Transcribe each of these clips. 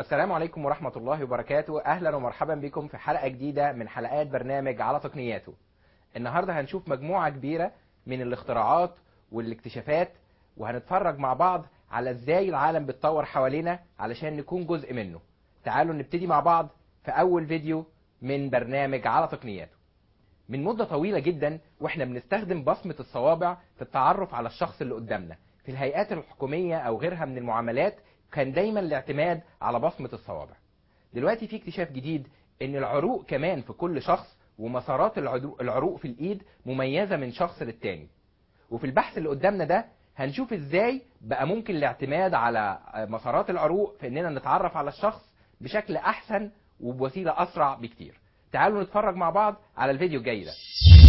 السلام عليكم ورحمة الله وبركاته. أهلا ومرحبا بكم في حلقة جديدة من حلقات برنامج على تقنياته. النهاردة هنشوف مجموعة كبيرة من الاختراعات والاكتشافات، وهنتفرج مع بعض على ازاي العالم بيتطور حوالينا علشان نكون جزء منه. تعالوا نبتدي مع بعض في أول فيديو من برنامج على تقنياته. من مدة طويلة جدا واحنا بنستخدم بصمة الصوابع في التعرف على الشخص اللي قدامنا. في الهيئات الحكومية أو غيرها من المعاملات كان دايما الاعتماد على بصمة الصوابع. دلوقتي في اكتشاف جديد ان العروق كمان في كل شخص، ومسارات العروق في الايد مميزة من شخص للتاني. وفي البحث اللي قدامنا ده هنشوف ازاي بقى ممكن الاعتماد على مسارات العروق في اننا نتعرف على الشخص بشكل احسن وبوسيلة اسرع بكتير. تعالوا نتفرج مع بعض على الفيديو الجاي ده.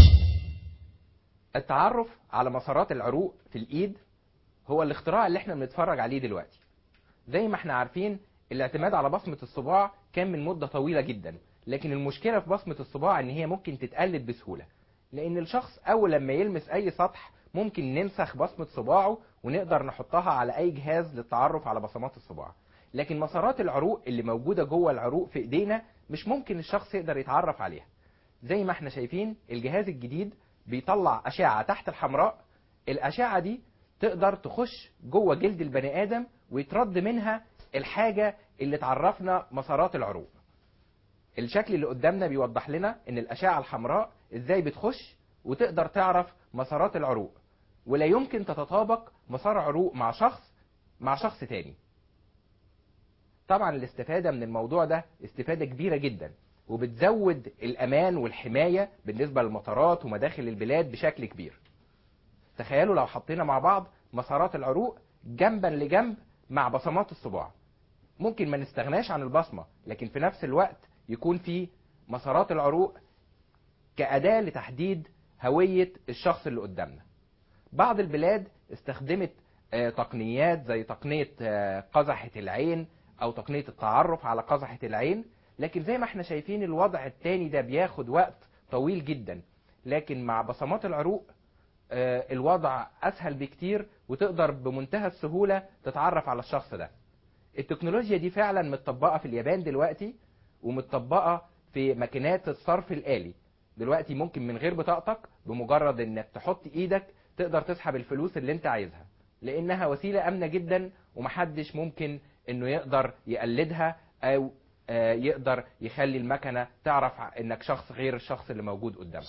التعرف على مسارات العروق في الايد هو الاختراع اللي احنا بنتفرج عليه دلوقتي. زي ما احنا عارفين الاعتماد على بصمة الصباع كان من مدة طويلة جدا، لكن المشكلة في بصمة الصباع ان هي ممكن تتقلد بسهولة، لان الشخص اول لما يلمس اي سطح ممكن ننسخ بصمة صباعه ونقدر نحطها على اي جهاز للتعرف على بصمات الصباع. لكن مسارات العروق اللي موجودة جوه العروق في ايدينا مش ممكن الشخص يقدر يتعرف عليها. زي ما احنا شايفين الجهاز الجديد بيطلع اشعة تحت الحمراء. الاشعة دي تقدر تخش جوه جلد البني ادم ويترد منها الحاجة اللي تعرفنا مسارات العروق. الشكل اللي قدامنا بيوضح لنا ان الاشعة الحمراء ازاي بتخش وتقدر تعرف مسارات العروق، ولا يمكن تتطابق مسار عروق مع شخص تاني. طبعا الاستفادة من الموضوع ده استفادة كبيرة جدا، وبتزود الامان والحماية بالنسبة للمطارات ومداخل البلاد بشكل كبير. تخيلوا لو حطينا مع بعض مسارات العروق جنبا لجنب مع بصمات الصباع، ممكن ما نستغناش عن البصمة، لكن في نفس الوقت يكون في مسارات العروق كأداة لتحديد هوية الشخص اللي قدامنا. بعض البلاد استخدمت تقنيات زي تقنية قزحة العين أو تقنية التعرف على قزحة العين، لكن زي ما احنا شايفين الوضع التاني ده بياخد وقت طويل جدا. لكن مع بصمات العروق الوضع أسهل بكتير، وتقدر بمنتهى السهولة تتعرف على الشخص ده. التكنولوجيا دي فعلا متطبقة في اليابان دلوقتي، ومتطبقة في ماكينات الصرف الآلي. دلوقتي ممكن من غير بطاقتك بمجرد انك تحط ايدك تقدر تسحب الفلوس اللي انت عايزها، لانها وسيلة امنة جدا ومحدش ممكن انه يقدر يقلدها او يقدر يخلي المكنة تعرف انك شخص غير الشخص اللي موجود قدامك.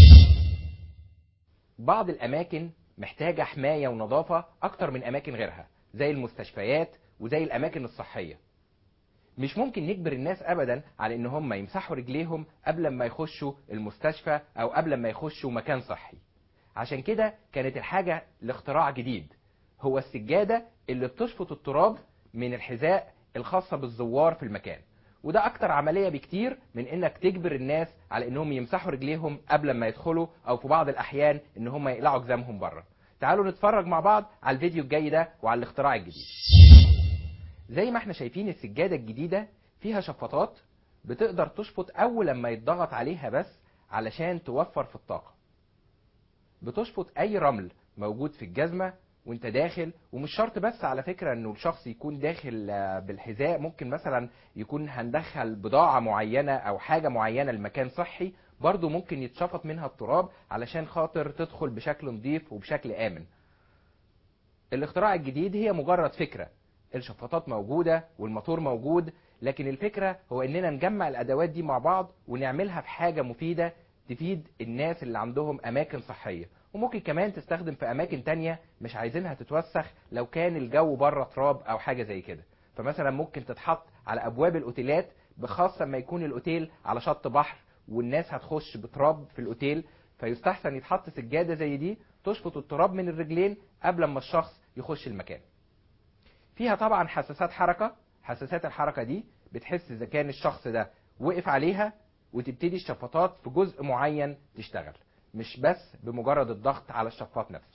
بعض الاماكن محتاجة حماية ونظافة اكتر من اماكن غيرها، زي المستشفيات وزي الاماكن الصحية. مش ممكن نجبر الناس ابدا على ان هم يمسحوا رجليهم قبل ما يخشوا المستشفى او قبل ما يخشوا مكان صحي. عشان كده كانت الحاجة لاختراع جديد، هو السجادة اللي بتشفط التراب من الحذاء الخاصة بالزوار في المكان. وده اكتر عملية بكتير من انك تجبر الناس على انهم يمسحوا رجليهم قبل ما يدخلوا، او في بعض الاحيان ان هم يقلعوا جزامهم بره. تعالوا نتفرج مع بعض على الفيديو الجاي ده وعلى الاختراع الجديد. زي ما احنا شايفين السجادة الجديدة فيها شفاطات بتقدر تشفط اول لما يتضغط عليها بس علشان توفر في الطاقة. بتشفط اي رمل موجود في الجزمة وانت داخل، ومش شرط بس على فكرة انه الشخص يكون داخل بالحذاء، ممكن مثلا يكون هندخل بضاعة معينة او حاجة معينة لمكان صحي، برضو ممكن يتشفط منها التراب علشان خاطر تدخل بشكل نظيف وبشكل آمن. الاختراع الجديد هي مجرد فكرة، الشفاطات موجودة والموتور موجود، لكن الفكرة هو اننا نجمع الادوات دي مع بعض ونعملها في حاجة مفيدة تفيد الناس اللي عندهم اماكن صحية. وممكن كمان تستخدم في اماكن تانية مش عايزينها تتوسخ لو كان الجو بره تراب او حاجة زي كده. فمثلا ممكن تتحط على ابواب الاوتيلات، بخاصة لما يكون الاوتيل على شط بحر والناس هتخش بتراب في الاوتيل، فيستحسن يتحط سجادة زي دي تشفط التراب من الرجلين قبل ما الشخص يخش المكان. فيها طبعا حساسات حركة. حساسات الحركة دي بتحس اذا كان الشخص ده وقف عليها، وتبتدي الشفاطات في جزء معين تشتغل، مش بس بمجرد الضغط على الشفاط نفسه.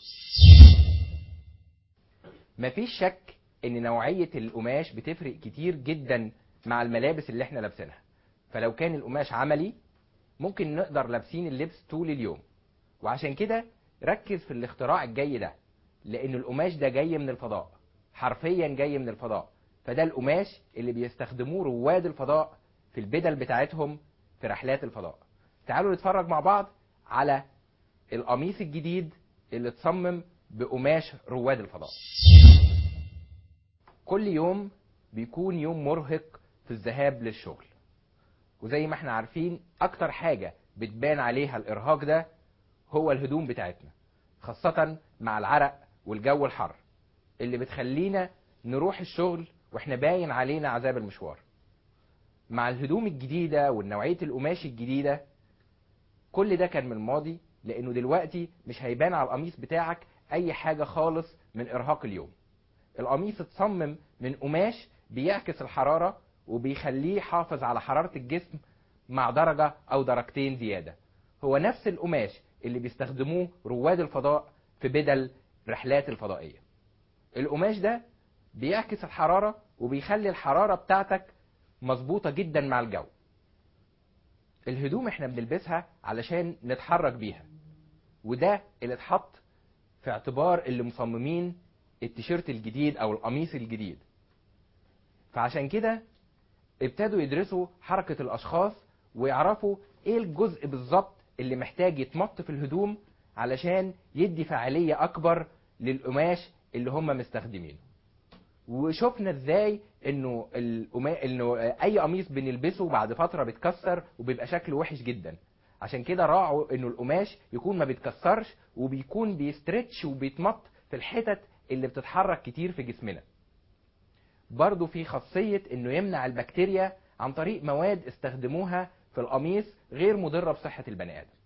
مفيش شك ان نوعية القماش بتفرق كتير جدا مع الملابس اللي احنا لابسينها. فلو كان القماش عملي ممكن نقدر لابسين اللبس طول اليوم، وعشان كده ركز في الاختراع الجاي ده، لان القماش ده جاي من الفضاء، حرفيا جاي من الفضاء. فده القماش اللي بيستخدموه رواد الفضاء في البدل بتاعتهم في رحلات الفضاء. تعالوا نتفرج مع بعض على القميص الجديد اللي اتصمم بقماش رواد الفضاء. كل يوم بيكون يوم مرهق في الذهاب للشغل، وزي ما احنا عارفين اكتر حاجة بتبان عليها الارهاق ده هو الهدوم بتاعتنا، خاصة مع العرق والجو الحر اللي بتخلينا نروح الشغل واحنا باين علينا عذاب المشوار. مع الهدوم الجديدة والنوعية القماش الجديدة كل ده كان من الماضي، لانه دلوقتي مش هيبان على القميص بتاعك اي حاجة خالص من ارهاق اليوم. القميص اتصمم من قماش بيعكس الحرارة وبيخليه حافظ على حرارة الجسم مع درجة او درجتين زيادة. هو نفس القماش اللي بيستخدموه رواد الفضاء في بدل رحلات الفضائية. القماش ده بيعكس الحرارة وبيخلي الحرارة بتاعتك مظبوطة جدا مع الجو. الهدوم احنا بنلبسها علشان نتحرك بيها، وده اللي اتحط في اعتبار اللي مصممين التيشيرت الجديد او القميص الجديد. فعشان كده ابتدوا يدرسوا حركة الاشخاص ويعرفوا ايه الجزء بالظبط اللي محتاج يتمط في الهدوم علشان يدي فعالية اكبر للقماش اللي هم مستخدمينه. وشفنا ازاي انه اي قميص بنلبسه بعد فترة بيتكسر وبيبقى شكله وحش جدا. عشان كده راعوا انه القماش يكون ما بيتكسرش وبيكون بيسترتش وبيتمط في الحتت اللي بتتحرك كتير في جسمنا. برضو في خاصية انه يمنع البكتيريا عن طريق مواد استخدموها في القميص غير مضرة بصحة البني ادم.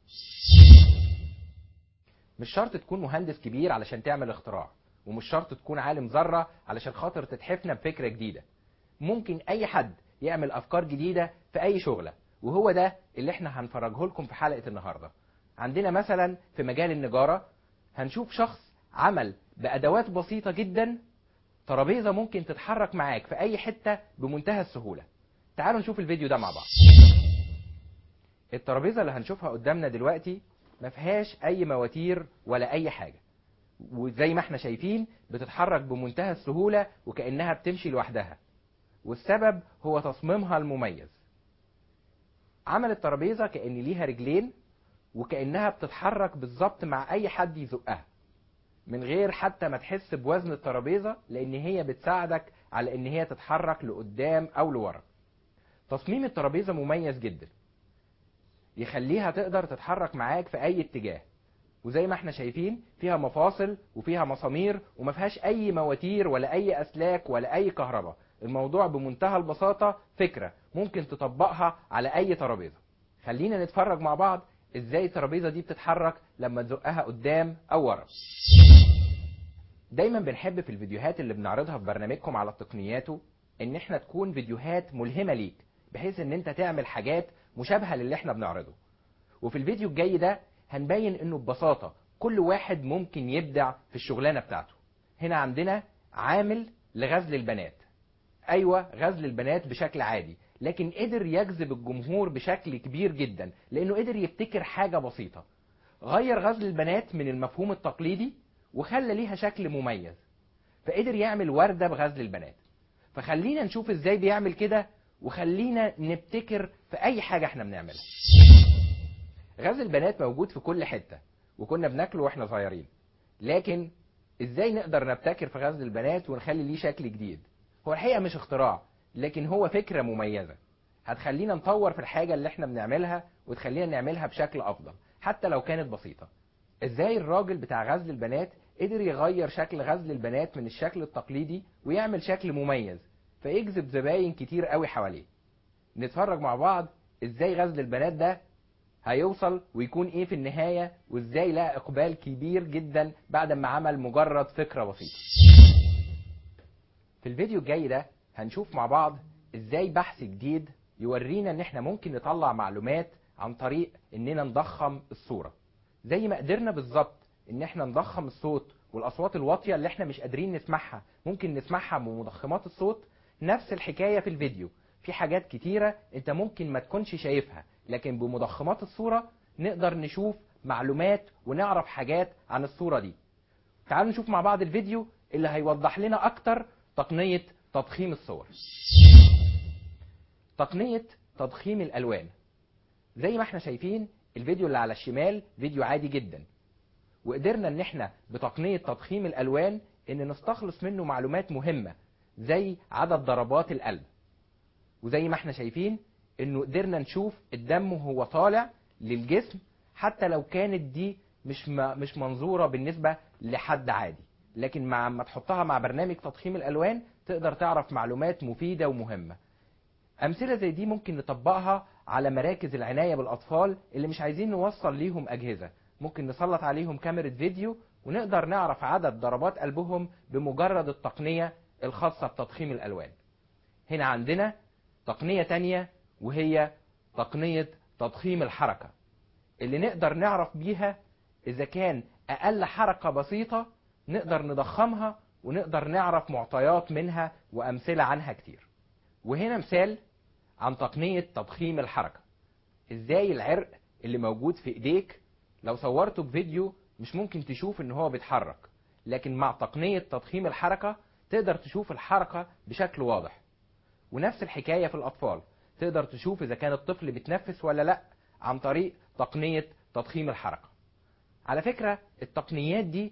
مش شرط تكون مهندس كبير علشان تعمل اختراع، ومش شرط تكون عالم ذرة علشان خاطر تتحفنا بفكرة جديدة. ممكن اي حد يعمل افكار جديدة في اي شغلة، وهو ده اللي احنا هنفرجه لكم في حلقة النهاردة. عندنا مثلا في مجال النجارة هنشوف شخص عمل بأدوات بسيطة جدا ترابيزة ممكن تتحرك معاك في اي حتة بمنتهى السهولة. تعالوا نشوف الفيديو ده مع بعض. الترابيزة اللي هنشوفها قدامنا دلوقتي ما فيهاش اي مواتير ولا اي حاجة، وزي ما احنا شايفين بتتحرك بمنتهى السهولة وكأنها بتمشي لوحدها، والسبب هو تصميمها المميز. عمل الترابيزة كأن ليها رجلين وكأنها بتتحرك بالظبط مع اي حد يزقها من غير حتى ما تحس بوزن الترابيزة، لان هي بتساعدك على ان هي تتحرك لقدام او لورا. تصميم الترابيزة مميز جدا يخليها تقدر تتحرك معاك في اي اتجاه، وزي ما احنا شايفين فيها مفاصل وفيها مسامير وما فيهاش اي مواتير ولا اي اسلاك ولا اي كهرباء. الموضوع بمنتهى البساطة فكرة ممكن تطبقها على اي ترابيزة. خلينا نتفرج مع بعض ازاي الترابيزة دي بتتحرك لما تزقها قدام او ورا. دايما بنحب في الفيديوهات اللي بنعرضها في برنامجكم على التقنياته ان احنا تكون فيديوهات ملهمة ليك، بحيث ان انت تعمل حاجات مشابهة للي احنا بنعرضه. وفي الفيديو الجاي ده هنبين انه ببساطة كل واحد ممكن يبدع في الشغلانة بتاعته. هنا عندنا عامل لغزل البنات، ايوه غزل البنات بشكل عادي، لكن قدر يجذب الجمهور بشكل كبير جدا لانه قدر يبتكر حاجة بسيطة. غير غزل البنات من المفهوم التقليدي وخلى ليها شكل مميز، فقدر يعمل وردة بغزل البنات. فخلينا نشوف ازاي بيعمل كده، وخلينا نبتكر في اي حاجة احنا بنعملها. غزل البنات موجود في كل حتة وكنا بناكله واحنا صغيرين، لكن ازاي نقدر نبتكر في غزل البنات ونخلي ليه شكل جديد؟ هو الحقيقة مش اختراع، لكن هو فكرة مميزة هتخلينا نطور في الحاجة اللي احنا بنعملها وتخلينا نعملها بشكل افضل حتى لو كانت بسيطة. ازاي الراجل بتاع غزل البنات قدر يغير شكل غزل البنات من الشكل التقليدي ويعمل شكل مميز فيجذب زباين كتير قوي حواليه. نتفرج مع بعض ازاي غزل البنات ده هيوصل ويكون ايه في النهاية، وازاي لقى اقبال كبير جدا بعد ما عمل مجرد فكرة بسيطة. في الفيديو الجاي ده هنشوف مع بعض ازاي بحث جديد يورينا ان احنا ممكن نطلع معلومات عن طريق اننا نضخم الصورة، زي ما قدرنا بالظبط ان احنا نضخم الصوت والاصوات الواطية اللي احنا مش قادرين نسمعها ممكن نسمعها بمضخمات الصوت. نفس الحكاية في الفيديو، في حاجات كتيرة انت ممكن ما تكونش شايفها، لكن بمضخمات الصورة نقدر نشوف معلومات ونعرف حاجات عن الصورة دي. تعالوا نشوف مع بعض الفيديو اللي هيوضح لنا اكتر تقنية تضخيم الصور. تقنية تضخيم الألوان. زي ما احنا شايفين الفيديو اللي على الشمال فيديو عادي جدا، وقدرنا ان احنا بتقنية تضخيم الألوان ان نستخلص منه معلومات مهمة زي عدد ضربات القلب. وزي ما احنا شايفين انه قدرنا نشوف الدم وهو طالع للجسم، حتى لو كانت دي مش منظورة بالنسبة لحد عادي، لكن ما تحطها مع برنامج تضخيم الألوان تقدر تعرف معلومات مفيدة ومهمة. أمثلة زي دي ممكن نطبقها على مراكز العناية بالأطفال اللي مش عايزين نوصل ليهم أجهزة. ممكن نسلط عليهم كاميرا فيديو ونقدر نعرف عدد ضربات قلبهم بمجرد التقنية الخاصة بتضخيم الألوان. هنا عندنا تقنية تانية وهي تقنية تضخيم الحركة، اللي نقدر نعرف بيها إذا كان أقل حركة بسيطة نقدر نضخمها، ونقدر نعرف معطيات منها وأمثلة عنها كتير. وهنا مثال عن تقنية تضخيم الحركة. إزاي العرق اللي موجود في إيديك لو صورته بفيديو مش ممكن تشوف إن هو بيتحرك، لكن مع تقنية تضخيم الحركة تقدر تشوف الحركة بشكل واضح. ونفس الحكاية في الأطفال، تقدر تشوف إذا كان الطفل بيتنفس ولا لأ عن طريق تقنية تضخيم الحركة. على فكرة التقنيات دي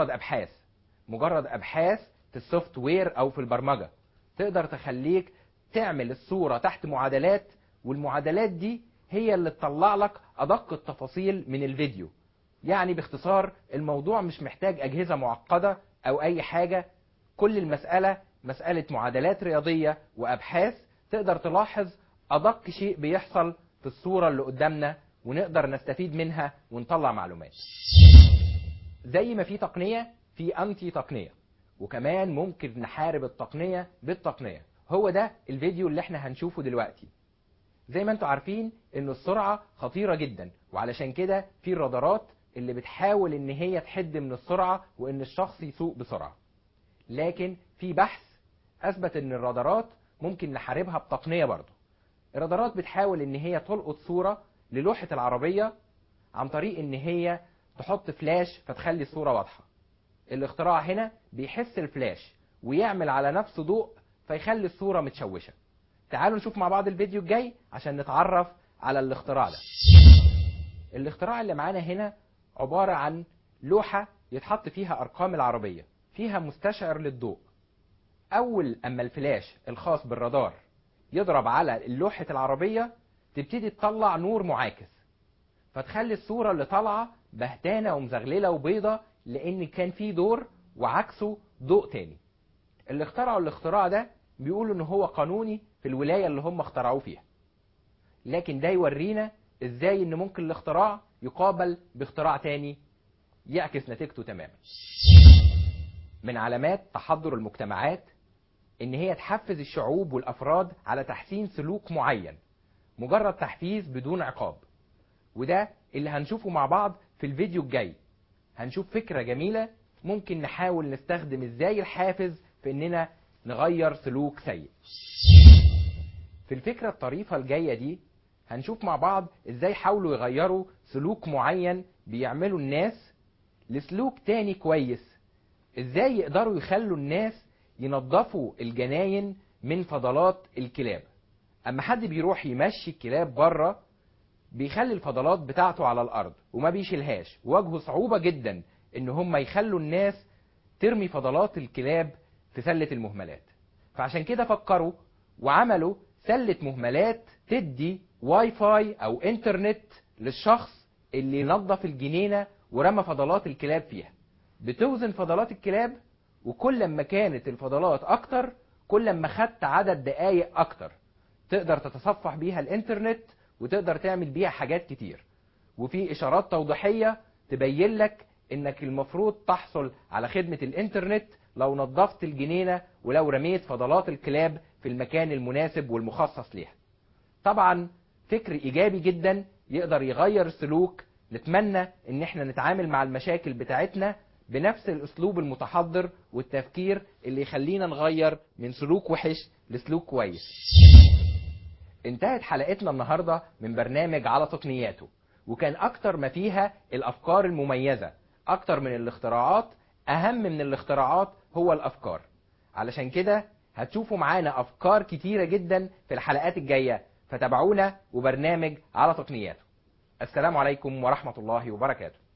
مجرد أبحاث في السوفت وير أو في البرمجة، تقدر تخليك تعمل الصورة تحت معادلات، والمعادلات دي هي اللي تطلع لك أدق التفاصيل من الفيديو. يعني باختصار الموضوع مش محتاج أجهزة معقدة أو أي حاجة، كل المسألة مسألة معادلات رياضية وأبحاث تقدر تلاحظ أدق شيء بيحصل في الصورة اللي قدامنا، ونقدر نستفيد منها ونطلع معلومات. زي ما في تقنية في أنتي تقنية، وكمان ممكن نحارب التقنية بالتقنية. هو ده الفيديو اللي احنا هنشوفه دلوقتي. زي ما انتوا عارفين ان السرعة خطيرة جدا، وعلشان كده في الرادارات اللي بتحاول ان هي تحد من السرعة وان الشخص يسوق بسرعة. لكن في بحث اثبت ان الرادارات ممكن نحاربها بتقنية برضه. الرادارات بتحاول ان هي تلقط صورة للوحة العربية عن طريق ان هي تحط فلاش فتخلي الصورة واضحة. الاختراع هنا بيحس الفلاش ويعمل على نفسه ضوء فيخلي الصورة متشوشة. تعالوا نشوف مع بعض الفيديو الجاي عشان نتعرف على الاختراع ده. الاختراع اللي معانا هنا عبارة عن لوحة يتحط فيها أرقام العربية، فيها مستشعر للضوء. أول أما الفلاش الخاص بالرادار يضرب على اللوحة العربية تبتدي تطلع نور معاكس، فتخلي الصورة اللي طالعة بهتانة ومزغللة وبيضة، لأن كان فيه دور وعكسه ضوء تاني. اللي اخترعوا الاختراع ده بيقولوا ان هو قانوني في الولاية اللي هم اخترعوه فيها، لكن ده يورينا ازاي ان ممكن الاختراع يقابل باختراع تاني يعكس نتيجته تماما. من علامات تحضر المجتمعات ان هي تحفز الشعوب والافراد على تحسين سلوك معين، مجرد تحفيز بدون عقاب. وده اللي هنشوفه مع بعض في الفيديو الجاي. هنشوف فكرة جميلة ممكن نحاول نستخدم ازاي الحافز في اننا نغير سلوك سيء. في الفكرة الطريفة الجاية دي هنشوف مع بعض ازاي حاولوا يغيروا سلوك معين بيعملوا الناس لسلوك تاني كويس. ازاي يقدروا يخلوا الناس ينظفوا الجناين من فضلات الكلاب. اما حد بيروح يمشي الكلاب بره بيخلي الفضلات بتاعته على الارض وما بيشيلهاش، وواجهوا صعوبة جدا ان هم يخلوا الناس ترمي فضلات الكلاب في سلة المهملات. فعشان كده فكروا وعملوا سلة مهملات تدي واي فاي او انترنت للشخص اللي نظف الجنينة ورمى فضلات الكلاب فيها. بتوزن فضلات الكلاب، وكل ما كانت الفضلات اكتر كل ما خدت عدد دقايق اكتر تقدر تتصفح بيها الانترنت وتقدر تعمل بيها حاجات كتير. وفي اشارات توضيحية تبين لك انك المفروض تحصل على خدمة الانترنت لو نظفت الجنينة ولو رميت فضلات الكلاب في المكان المناسب والمخصص ليها. طبعا فكر ايجابي جدا يقدر يغير السلوك. نتمنى ان احنا نتعامل مع المشاكل بتاعتنا بنفس الاسلوب المتحضر والتفكير اللي يخلينا نغير من سلوك وحش لسلوك كويس. انتهت حلقتنا النهاردة من برنامج على تقنياته، وكان اكتر ما فيها الافكار المميزة اكتر من الاختراعات. اهم من الاختراعات هو الافكار. علشان كده هتشوفوا معانا افكار كتيرة جدا في الحلقات الجاية، فتابعونا وبرنامج على تقنياته. السلام عليكم ورحمة الله وبركاته.